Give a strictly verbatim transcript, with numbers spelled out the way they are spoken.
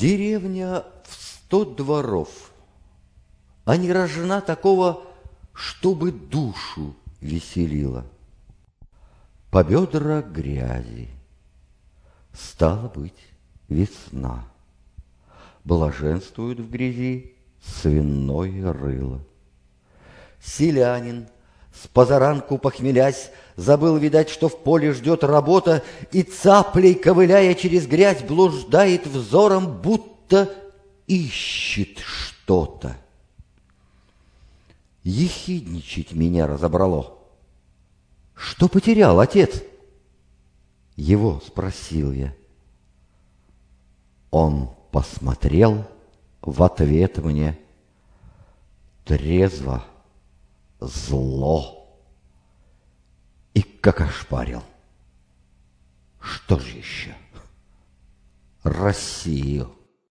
Деревня в сто дворов, а не рожна такого, чтобы душу веселила. По бедра грязи, стало быть, весна. Блаженствует в грязи свиное рыло. Селянин, с позаранку похмелясь, забыл, видать, что в поле ждет работа, и цаплей, ковыляя через грязь, блуждает взором, будто ищет что-то. Ехидничать меня разобрало. Что потерял, отец? Его спросил я. Он посмотрел в ответ мне трезво, зло и как ошпарил. Что же еще? Россию